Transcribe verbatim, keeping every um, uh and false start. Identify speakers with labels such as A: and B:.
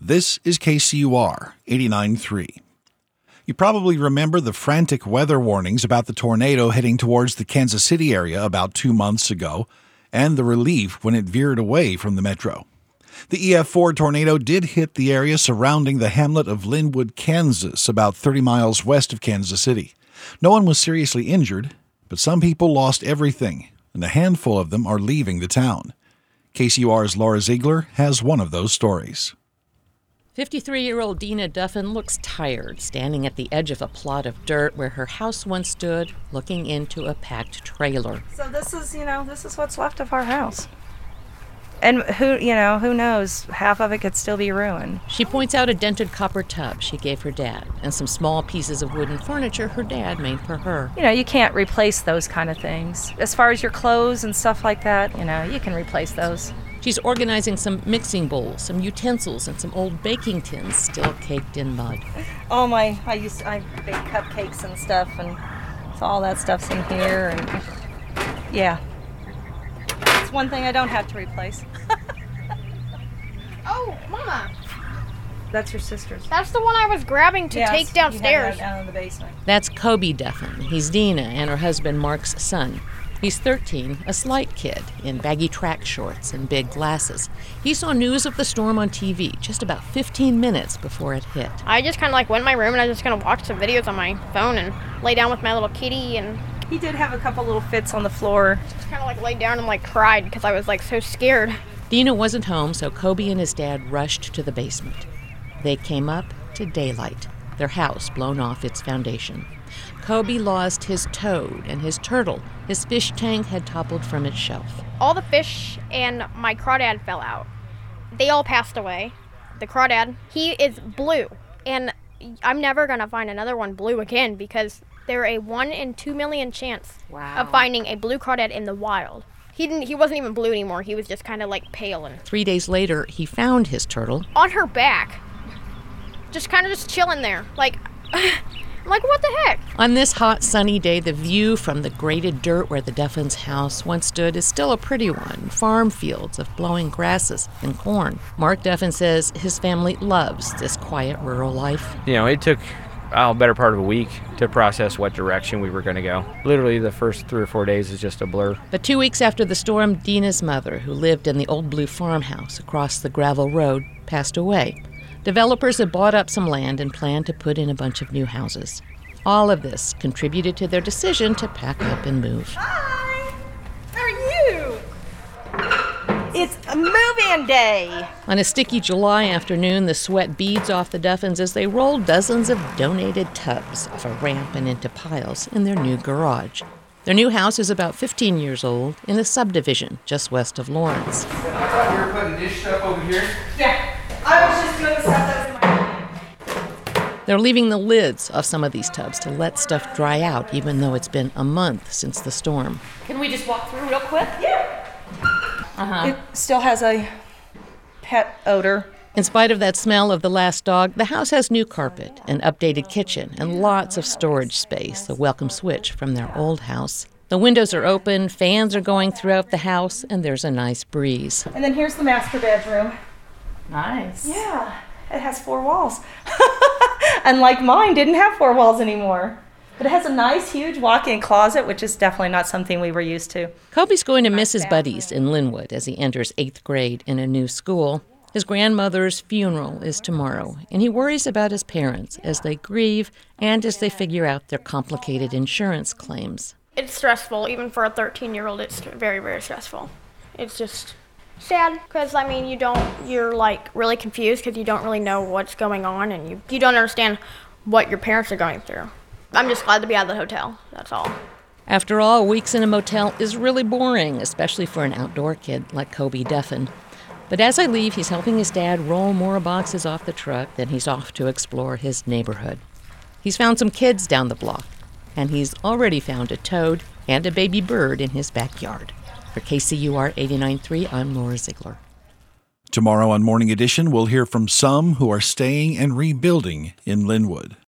A: This is K C U R eighty-nine point three. You probably remember the frantic weather warnings about the tornado heading towards the Kansas City area about two months ago, and the relief when it veered away from the metro. The E F four tornado did hit the area surrounding the hamlet of Linwood, Kansas, about thirty miles west of Kansas City. No one was seriously injured, but some people lost everything, and a handful of them are leaving the town. K C U R's Laura Ziegler has one of those stories.
B: fifty-three-year-old Dina Duffin looks tired, standing at the edge of a plot of dirt where her house once stood, looking into a packed trailer.
C: So this is, you know, this is what's left of our house. And who, you know, who knows, half of it could still be ruined.
B: She points out a dented copper tub she gave her dad and some small pieces of wooden furniture her dad made for her.
C: You know, you can't replace those kind of things. As far as your clothes and stuff like that, you know, you can replace those.
B: She's organizing some mixing bowls, some utensils, and some old baking tins still caked in mud.
C: Oh my, I used to, I bake cupcakes and stuff, and so all that stuff's in here, and yeah. It's one thing I don't have to replace.
D: Oh, Mama.
C: That's your sister's.
D: That's the one I was grabbing to
C: Yes,
D: take
C: you
D: downstairs.
C: have that down in the basement.
B: That's Kobe Duffin. He's Dina and her husband Mark's son. He's thirteen, a slight kid, in baggy track shorts and big glasses. He saw news of the storm on T V just about fifteen minutes before it hit.
D: I just kind of like went in my room and I was just going to watch some videos on my phone and lay down with my little kitty and
C: He did have a couple little fits on the floor.
D: just kind of like laid down and like cried because I was like so scared.
B: Dina wasn't home, so Kobe and his dad rushed to the basement. They came up to daylight, their house blown off its foundation. Kobe lost his toad and his turtle. His fish tank had toppled from its shelf.
D: All the fish and my crawdad fell out. They all passed away. The crawdad, he is blue. And I'm never going to find another one blue again because they're a one in two million chance
B: Wow.
D: of finding a blue crawdad in the wild. He didn't. He wasn't even blue anymore. He was just kind of like pale and
B: Three days later, he found his turtle.
D: on her back, just kind of just chilling there, like, I'm like, what the heck?
B: On this hot, sunny day, the view from the graded dirt where the Duffins' house once stood is still a pretty one. Farm fields of blowing grasses and corn. Mark Duffin says his family loves this quiet rural life.
E: You know, it took a better part of a week to process what direction we were going to go. Literally, the first three or four days is just a blur.
B: But two weeks after the storm, Dina's mother, who lived in the old blue farmhouse across the gravel road, passed away. Developers had bought up some land and planned to put in a bunch of new houses. All of this contributed to their decision to pack up and move.
C: Hi! How are you? It's a move-in day.
B: On a sticky July afternoon, the sweat beads off the Duffins as they rolled dozens of donated tubs off a ramp and into piles in their new garage. Their new house is about fifteen years old in a subdivision just west of Lawrence.
E: I thought you were putting dish stuff over here.
C: Yeah, I was just doing the stuff that's in my room.
B: They're leaving the lids off some of these tubs to let stuff dry out, even though it's been a month since the storm.
D: Can we just walk through real quick?
C: Yeah.
B: Uh-huh.
C: It still has a pet odor.
B: In spite of that smell of the last dog, the house has new carpet, an updated kitchen, and lots of storage space, a welcome switch from their old house. The windows are open, fans are going throughout the house, and there's a nice breeze.
C: And then here's the master bedroom.
B: Nice.
C: Yeah, it has four walls. Unlike mine, didn't have four walls anymore. But it has a nice, huge walk-in closet, which is definitely not something we were used to.
B: Kobe's going to miss his buddies in Linwood as he enters eighth grade in a new school. His grandmother's funeral is tomorrow, and he worries about his parents as they grieve and as they figure out their complicated insurance claims.
D: It's stressful, even for a thirteen-year-old. It's very, very stressful. It's just sad because I mean, you don't. You're like really confused because you don't really know what's going on, and you you don't understand what your parents are going through. I'm just glad to be out of the hotel. That's all.
B: After all, weeks in a motel is really boring, especially for an outdoor kid like Kobe Duffin. But as I leave, he's helping his dad roll more boxes off the truck, then he's off to explore his neighborhood. He's found some kids down the block, and he's already found a toad and a baby bird in his backyard. For K C U R eighty-nine point three, I'm Laura Ziegler.
A: Tomorrow on Morning Edition, we'll hear from some who are staying and rebuilding in Linwood.